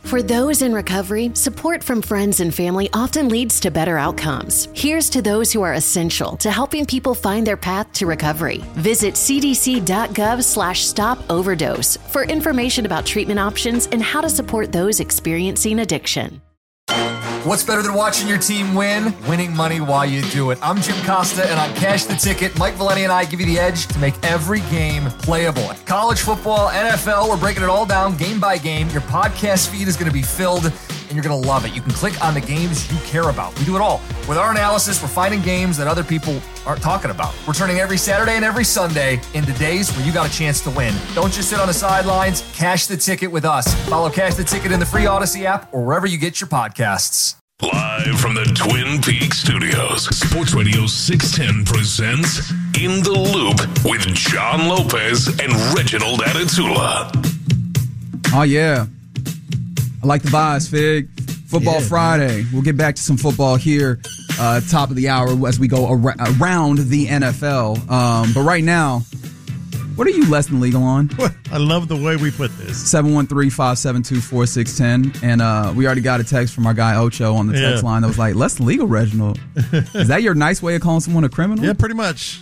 For those in recovery, support from friends and family often leads to better outcomes. Here's to those who are essential to helping people find their path to recovery. Visit cdc.gov/stop-overdose for information about treatment options and how to support those experiencing addiction. What's better than watching your team win? Winning money while you do it. I'm Jim Costa, and on Cash the Ticket, Mike Valeni and I give you the edge to make every game playable. College football, NFL, we're breaking it all down game by game. Your podcast feed is going to be filled, and you're going to love it. You can click on the games you care about. We do it all. With our analysis, we're finding games that other people aren't talking about. We're turning every Saturday and every Sunday into days where you got a chance to win. Don't just sit on the sidelines. Cash the Ticket with us. Follow Cash the Ticket in the free Odyssey app or wherever you get your podcasts. Live from the Twin Peaks studios, Sports Radio 610 presents In the Loop with John Lopez and Reginald Adetula. Oh, yeah. I like the vibes, Fig. Football Friday. We'll get back to some football here, top of the hour as we go around the NFL. But right now, what are you less than legal on? I love the way we put this. 713-572-4610. And we already got a text from our guy Ocho on the text line that was like, less than legal, Reginald. Is that your nice way of calling someone a criminal? Yeah, pretty much.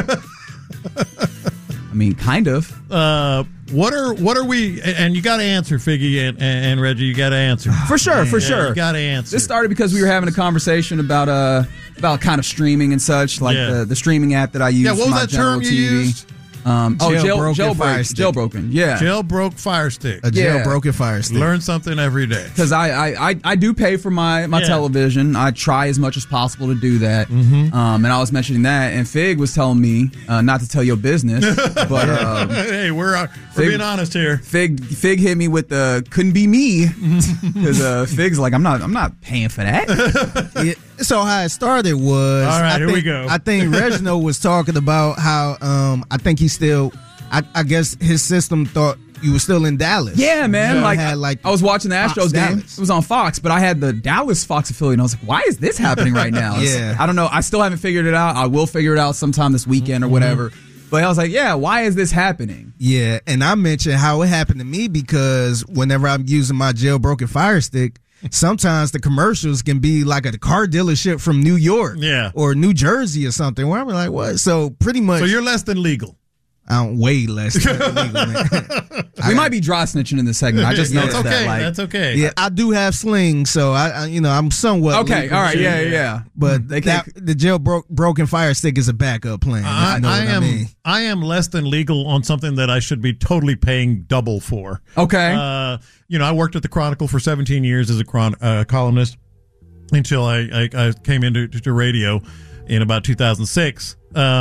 I mean, kind of. What are we? And you got to answer, Figgy and Reggie. You got to answer for sure. You got to answer. This started because we were having a conversation about kind of streaming and such, like the streaming app that I use. Yeah, what was that term you used? Jailbroken. Yeah, jailbroke Fire Stick. A jailbroken Fire Stick. Learn something every day. Because I do pay for my television. I try as much as possible to do that. Mm-hmm. And I was mentioning that, and Fig was telling me not to tell your business, but hey, we're being honest here. Fig hit me with the couldn't be me because Fig's like I'm not paying for that. So how it started was, all right, here we go. I think Reginald was talking about how I think he still, I guess his system thought you were still in Dallas. Yeah, man. I was watching the Astros game. It was on Fox, but I had the Dallas Fox affiliate, and I was like, why is this happening right now? Yeah. I don't know. I still haven't figured it out. I will figure it out sometime this weekend or whatever. But I was like, yeah, why is this happening? Yeah, and I mentioned how it happened to me because whenever I'm using my jailbroken Fire Stick, sometimes the commercials can be like a car dealership from New York or New Jersey or something where I'm like, what? So pretty much. So you're less than legal. I'm way less than legal, man. We might be dry snitching in this segment. I just noticed that. That's okay. Yeah, I do have slings, so I'm somewhat okay. legal. All right, yeah. But the jailbroken Fire Stick is a backup plan. I am less than legal on something that I should be totally paying double for. Okay. I worked at the Chronicle for 17 years as a columnist until I came into radio in about 2006.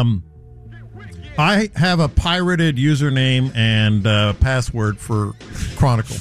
I have a pirated username and password for Chronicle.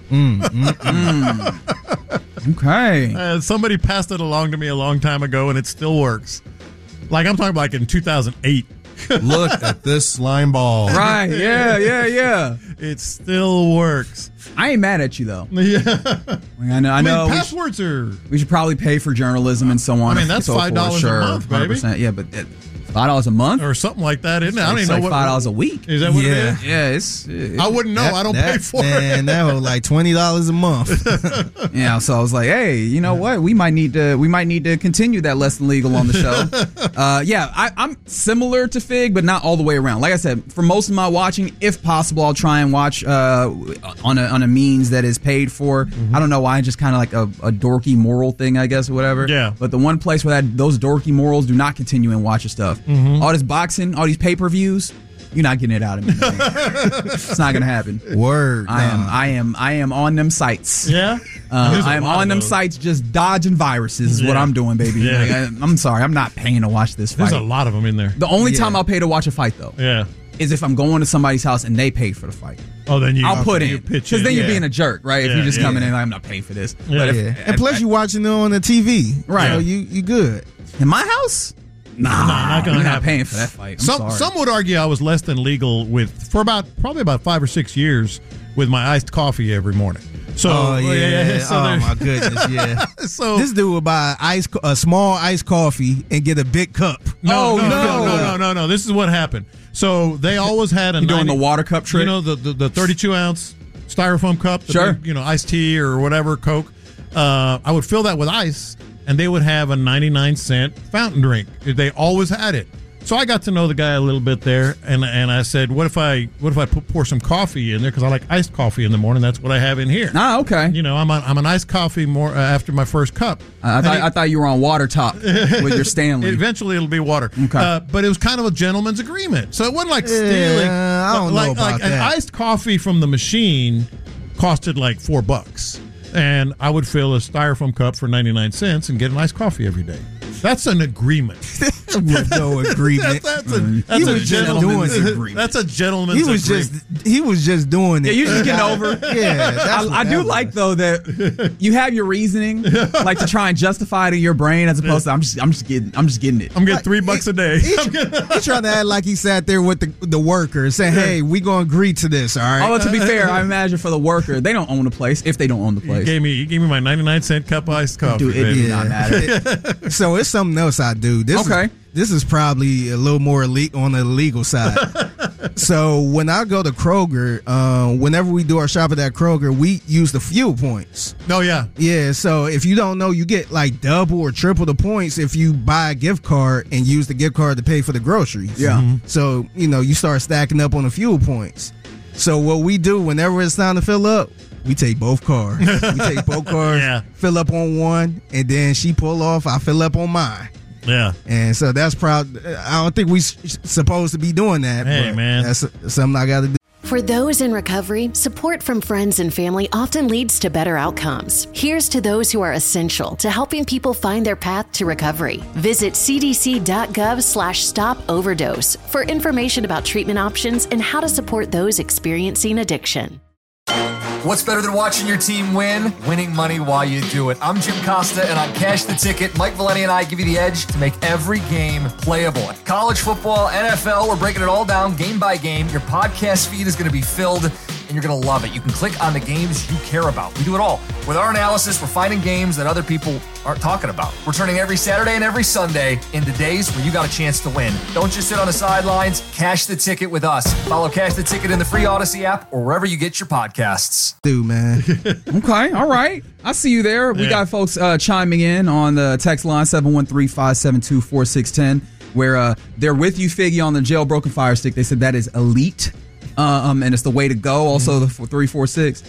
Okay. Somebody passed it along to me a long time ago, and it still works. Like I'm talking about in 2008. Look at this slime ball. Right, yeah. It still works. I ain't mad at you, though. Yeah. I know. Passwords we should probably pay for journalism and so on. I mean, that's $5 a month, baby. 100%. Yeah, but $5 a month? Or something like that, isn't it? I don't even know what. $5 a week. Is that what it is? Yeah, I wouldn't know. I don't pay for it. Man, that was like $20 a month. Yeah, so I was like, hey, you know what? We might need to continue that less than legal on the show. I'm similar to Fig, but not all the way around. Like I said, for most of my watching, if possible, I'll try and watch on a means that is paid for. Mm-hmm. I don't know why, just kind of like a dorky moral thing, I guess, or whatever. Yeah. But the one place where those dorky morals do not continue and watch your stuff. Mm-hmm. All this boxing, all these pay-per-views, you're not getting it out of me. It's not gonna happen. Word. I am on them sites. Yeah. I am on them sites just dodging viruses is what I'm doing, baby. Yeah. Like, I'm sorry, I'm not paying to watch this fight. There's a lot of them in there. The only time I'll pay to watch a fight, though, is if I'm going to somebody's house and they pay for the fight. Oh, then I'll put in, because then you're being a jerk, right? If you're just coming in, I'm not paying for this. Yeah. But and plus, you're watching it on the TV, right? So you good. In my house? Nah, not gonna I'm happen. not paying for that fight. Some would argue I was less than legal for probably about 5 or 6 years with my iced coffee every morning. So, my goodness, yeah. So this dude would buy a small iced coffee and get a big cup. No. This is what happened. So they always had doing the water cup trick. You know, the 32 ounce styrofoam cup, Sure. iced tea or whatever, Coke. I would fill that with ice, and they would have a 99-cent fountain drink. They always had it. So I got to know the guy a little bit there, and I said, what if I pour some coffee in there, because I like iced coffee in the morning. That's what I have in here. Ah, okay. I'm an iced coffee more after my first cup. I thought you were on water top with your Stanley. Eventually, it'll be water. Okay. But it was kind of a gentleman's agreement, so it wasn't like stealing. I don't know about an that. iced coffee from the machine costed like $4, and I would fill a styrofoam cup for 99 cents and get an iced coffee every day. That's an agreement. With no agreement. That's He a was just gentleman's doing it. agreement. That's a gentleman's agreement. He was just doing it. Yeah, you're just getting over it. Yeah, that's I do like though that you have your reasoning, like to try and justify it in your brain, as opposed to I'm just getting it. I'm getting $3 a day. He's trying to act like he sat there with the workers saying, "Hey, we gonna agree to this, all right?" Although to be fair, I imagine for the worker, they don't own the place if they don't own the He place. gave me my 99-cent cup of iced coffee. Dude, it baby. did not matter. So it's something else I do. This is probably a little more on the illegal side. So when I go to Kroger, whenever we do our shopping at Kroger, we use the fuel points. Oh, yeah. Yeah, so if you don't know, you get like double or triple the points if you buy a gift card and use the gift card to pay for the groceries. Yeah. So, you start stacking up on the fuel points. So what we do whenever it's time to fill up, we take both cars. Yeah. Fill up on one, and then she pull off, I fill up on mine. Yeah. And so that's proud. I don't think we supposed to be doing that. Hey, but man. That's something I got to do. For those in recovery, support from friends and family often leads to better outcomes. Here's to those who are essential to helping people find their path to recovery. Visit cdc.gov/stop overdose for information about treatment options and how to support those experiencing addiction. What's better than watching your team win? Winning money while you do it. I'm Jim Costa, and on Cash the Ticket, Mike Valeni and I give you the edge to make every game playable. College football, NFL, we're breaking it all down game by game. Your podcast feed is going to be filled, and you're going to love it. You can click on the games you care about. We do it all. With our analysis, we're finding games that other people aren't talking about. We're turning every Saturday and every Sunday into days where you got a chance to win. Don't just sit on the sidelines. Cash the Ticket with us. Follow Cash the Ticket in the free Odyssey app or wherever you get your podcasts. Dude, man. Okay, all right. I see you there. We got folks chiming in on the text line 713-572-4610, where they're with you, Figgy, on the jailbroken fire stick. They said that is elite, and it's the way to go. Also, the 346.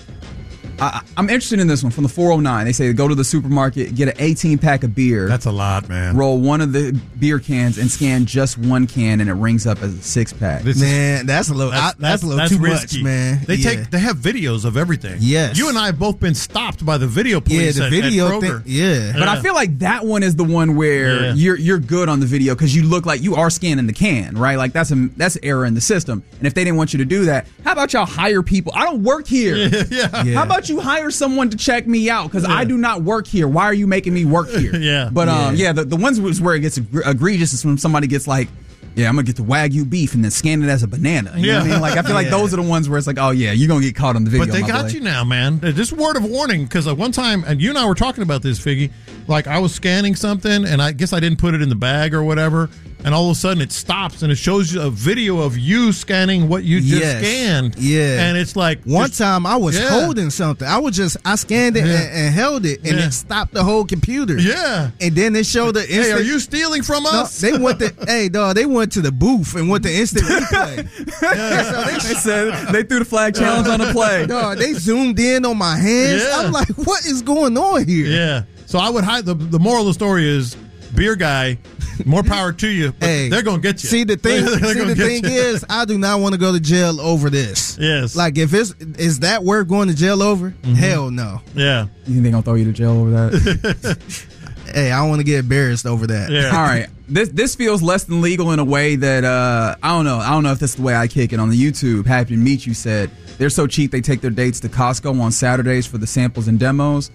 I'm interested in this one from the 409. They say go to the supermarket, get an 18-pack of beer. That's a lot, man. Roll one of the beer cans and scan just one can, and it rings up as a 6-pack. Man, that's a little too risky. much, man. They have videos of everything. Yes. You and I have both been stopped by the video police the at video Kroger. thing. But I feel like that one is the one where you're good on the video because you look like you are scanning the can, right? Like that's error in the system. And if they didn't want you to do that, how about y'all hire people? I don't work here. How about you hire someone to check me out because I do not work here. Why are you making me work here? The ones where it gets egregious is when somebody gets like, I'm gonna get the Wagyu beef and then scan it as a banana. You know what I mean? Like I feel like those are the ones where it's like, oh yeah, you're gonna get caught on the video. But they got you now, man. Just word of warning, because one time, and you and I were talking about this, Figgy. Like I was scanning something, and I guess I didn't put it in the bag or whatever, and all of a sudden it stops and it shows you a video of you scanning what you just scanned. Yeah, and it's like one time I was holding something. I scanned it and held it, and it stopped the whole computer. Yeah, and then it showed the instant. Hey, are you stealing from us? No, they went they went to the booth and went to instant replay. So they said they threw the flag challenge on the play. No, they zoomed in on my hands. Yeah. I'm like, what is going on here? Yeah. So I would hide. The moral of the story is, beer guy, more power to you. But they're gonna get you. See the thing is, I do not want to go to jail over this. Yes. Like if is that worth going to jail over? Hell no. Yeah. You think they're gonna throw you to jail over that? Hey, I don't want to get embarrassed over that. Yeah. All right. This feels less than legal in a way that I don't know. I don't know if this is the way I kick it. On the YouTube, Happy to Meet You said they're so cheap they take their dates to Costco on Saturdays for the samples and demos.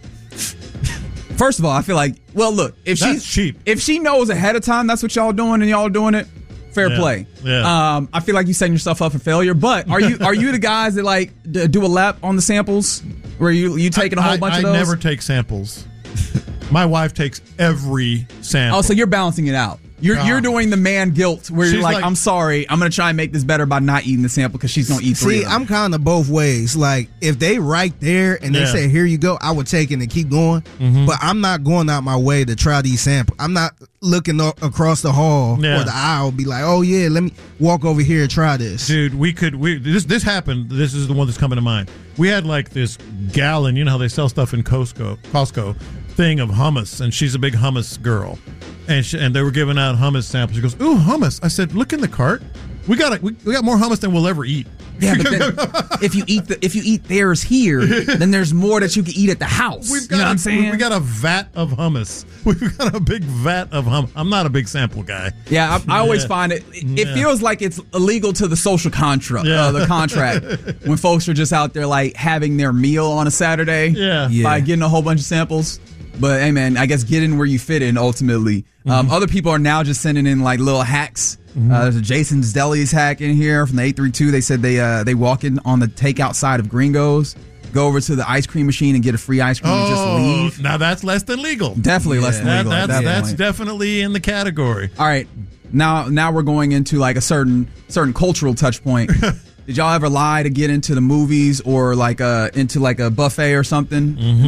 First of all, I feel like, well, look, if she knows ahead of time that's what y'all doing and y'all doing it, fair play. Yeah. I feel like you're setting yourself up for failure. But are you the guys that like do a lap on the samples where you taking a whole bunch of those? I never take samples. My wife takes every sample. Oh, so you're balancing it out. You're doing the man guilt where you're She's like, like, I'm sorry, I'm going to try and make this better by not eating the sample because she's going to eat 3 See, of them. I'm kind of both ways. Like, if they right there and they say, here you go, I would take it and keep going. But I'm not going out my way to try these samples. I'm not looking across the hall or the aisle, be like, oh, yeah, let me walk over here and try this. Dude, this happened. This is the one that's coming to mind. We had like this gallon, you know how they sell stuff in Costco thing of hummus, and she's a big hummus girl. And they were giving out hummus samples. She goes, ooh, hummus. I said, look in the cart. We got more hummus than we'll ever eat. Yeah, but then if you eat theirs here, then there's more that you can eat at the house. You know what I'm saying? We got a vat of hummus. We've got a big vat of hummus. I'm not a big sample guy. Yeah, I always find it feels like it's illegal to the social contract, the contract, when folks are just out there like having their meal on a Saturday by getting a whole bunch of samples. But hey, man, I guess get in where you fit in ultimately. Other people are now just sending in like little hacks. There's a Jason's Deli's hack in here from the 832. They said they walk in on the takeout side of Gringo's, go over to the ice cream machine and get a free ice cream and just leave. Now that's less than legal. Definitely less than legal. That's definitely in the category. All right, now we're going into like a certain cultural touch point. Did y'all ever lie to get into the movies or like into like a buffet or something? And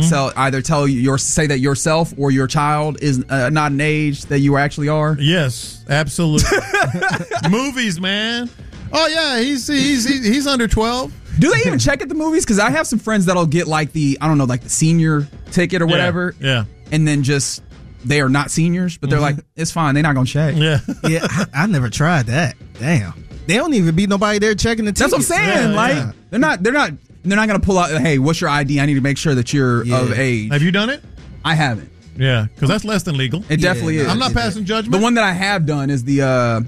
say that yourself or your child is not an age that you actually are? Yes, absolutely. Movies, man. Oh yeah, he's under 12. Do they even check at the movies? Because I have some friends that'll get like the senior ticket or whatever. Yeah. And then just they are not seniors, but they're like, it's fine. They're not gonna check. Yeah. Yeah, I never tried that. Damn. They don't even be nobody there checking the tickets. That's what I'm saying. They're not gonna pull out, hey, what's your ID? I need to make sure that you're of age. Have you done it? I haven't. Yeah, because that's less than legal. It definitely is. I'm not passing judgment. The one that I have done is the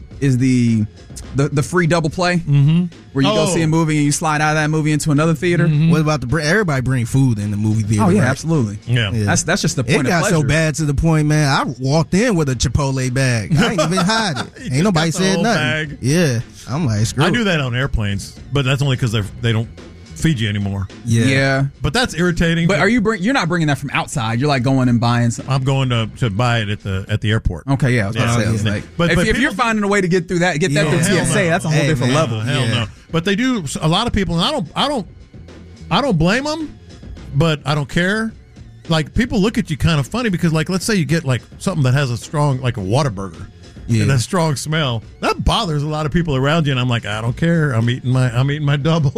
free double play, where you go see a movie and you slide out of that movie into another theater. What about everybody bring food in the movie theater? Oh yeah, right? absolutely. Yeah. That's just the point. It got of pleasure. so bad to the point, man. I walked in with a Chipotle bag. I ain't even hide it. Ain't nobody said nothing. Bag. Yeah, I'm like, screw I it. do that on airplanes, but that's only because they don't feed you anymore. Yeah. But that's irritating. But you're not bringing that from outside. You're like going and buying something. I'm going to buy it at the airport. Okay, yeah. I was about to say, I was like, but if you're finding a way to get through that, get that through TSA, that's a whole different level. Hell no. But they do. A lot of people, and I don't blame them, but I don't care. Like, people look at you kind of funny because, like, let's say you get like something that has a strong, like a Whataburger. Yeah. And a strong smell that bothers a lot of people around you, and I'm like, I don't care. I'm eating my double.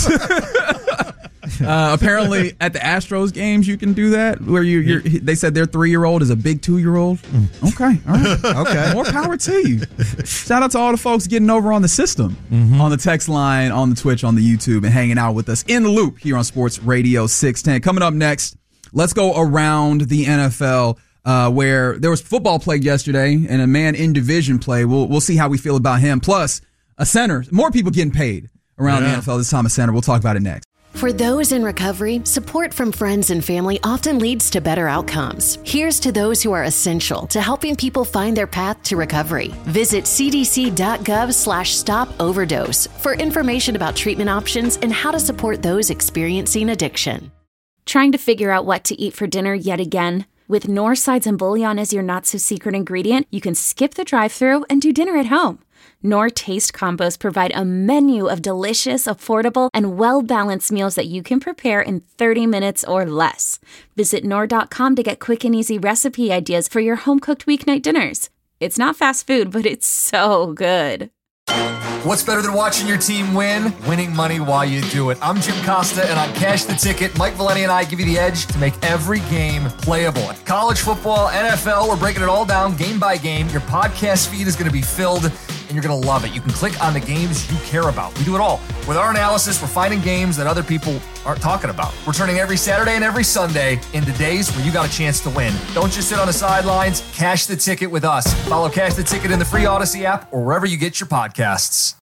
Apparently, at the Astros games, you can do that. Where they said their 3-year-old is a big 2-year-old. Okay, all right, okay. More power to you. Shout out to all the folks getting over on the system, on the text line, on the Twitch, on the YouTube, and hanging out with us in the loop here on Sports Radio 610. Coming up next, let's go around the NFL. Where there was football played yesterday and a man in division play. We'll see how we feel about him. Plus, a center. More people getting paid around the NFL this time. A center. We'll talk about it next. For those in recovery, support from friends and family often leads to better outcomes. Here's to those who are essential to helping people find their path to recovery. Visit cdc.gov/stop-overdose for information about treatment options and how to support those experiencing addiction. Trying to figure out what to eat for dinner yet again? With Knorr sides and bouillon as your not-so-secret ingredient, you can skip the drive-thru and do dinner at home. Knorr Taste Combos provide a menu of delicious, affordable, and well-balanced meals that you can prepare in 30 minutes or less. Visit Knorr.com to get quick and easy recipe ideas for your home-cooked weeknight dinners. It's not fast food, but it's so good. What's better than watching your team win? Winning money while you do it. I'm Jim Costa, and on Cash the Ticket, Mike Valeni and I give you the edge to make every game playable. College football, NFL, we're breaking it all down game by game. Your podcast feed is going to be filled, and you're going to love it. You can click on the games you care about. We do it all. With our analysis, we're finding games that other people aren't talking about. We're turning every Saturday and every Sunday into days where you got a chance to win. Don't just sit on the sidelines. Cash the Ticket with us. Follow Cash the Ticket in the free Odyssey app or wherever you get your podcasts.